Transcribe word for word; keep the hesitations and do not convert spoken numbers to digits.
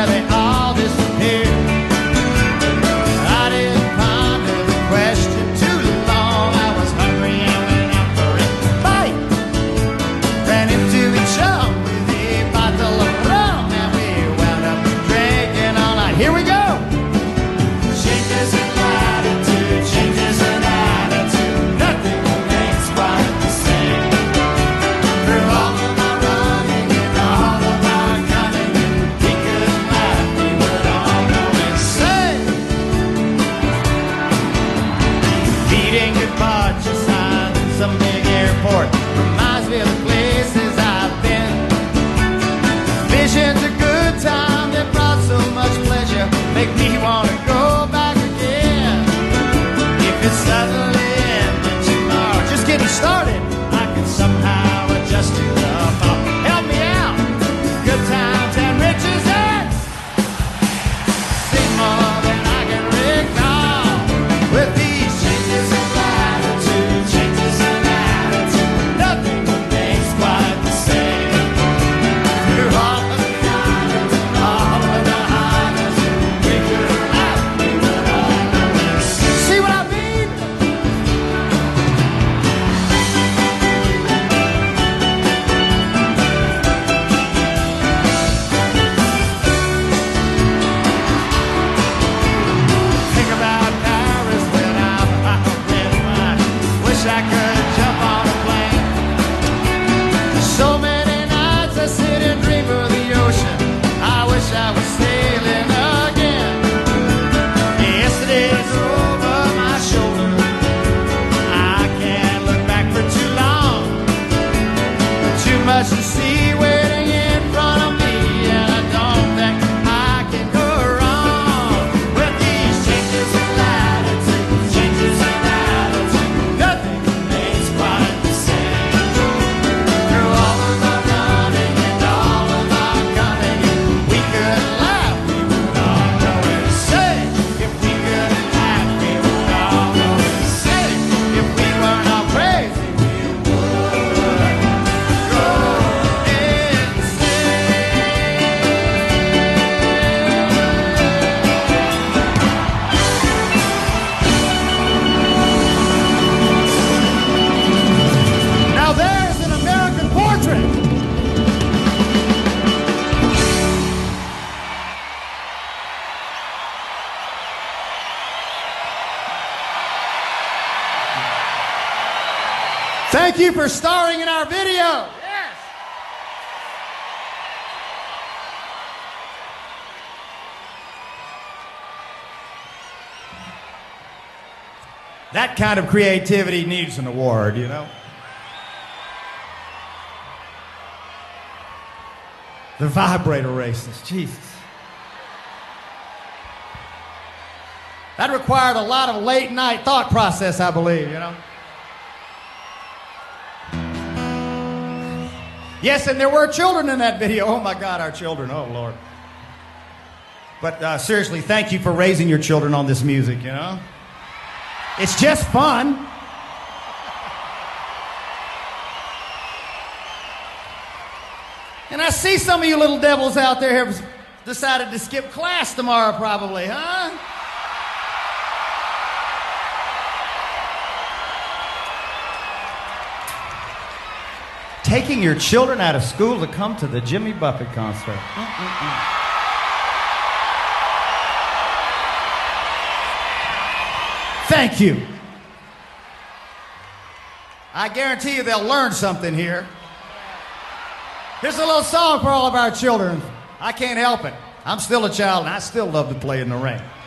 where they all disappeared. I didn't ponder the question too long. I was hungry and went out for a bite. Ran into each other with a bottle of rum, and we wound up drinking all night. Here we go. Changes in latitude, changes in attitude. Nothing remains quite the same. Through all of my running and all of my gunning, we could laugh, we would all know and say. Eating goodbye just signed in some big airport reminds me of the places I've been. Visions of good times that brought so much pleasure make me want to go back again. If it's suddenly ending tomorrow, just getting started, I can somehow adjust to the thought. Help me out. Good times and riches and see more than I can recall. With these changes in latitude, changes in attitude, nothing remains quite the same. Through all of the highs and all of the highs, we could laugh, we would all know this. See what I mean? Think about Paris when I'm out with mine. Wish I could jump on a plane. So many nights I sit and dream of the ocean. I wish I was sailing again. Yesterday's over my shoulder. I can't look back for too long. Too much to see waiting in front of me, and I don't think I can go wrong with these changes in latitude, changes in attitude. Nothing remains quite the same. Through all of the running and all of our gunning, we could laugh, we would all know and say. If we could laugh, we would all know and say. If we weren't all crazy, we would go insane. Now there's an American portrait. Thank you for starring in our video. Yes. That kind of creativity needs an award, you know? The vibrator races, Jesus. That required a lot of late night thought process, I believe, you know? Yes, and there were children in that video. Oh my God, our children, oh Lord. But uh, seriously, thank you for raising your children on this music, you know? It's just fun. And I see some of you little devils out there have decided to skip class tomorrow probably, huh? Taking your children out of school to come to the Jimmy Buffett concert. Mm-mm-mm. Thank you. I guarantee you they'll learn something here. Here's a little song for all of our children. I can't help it. I'm still a child and I still love to play in the rain.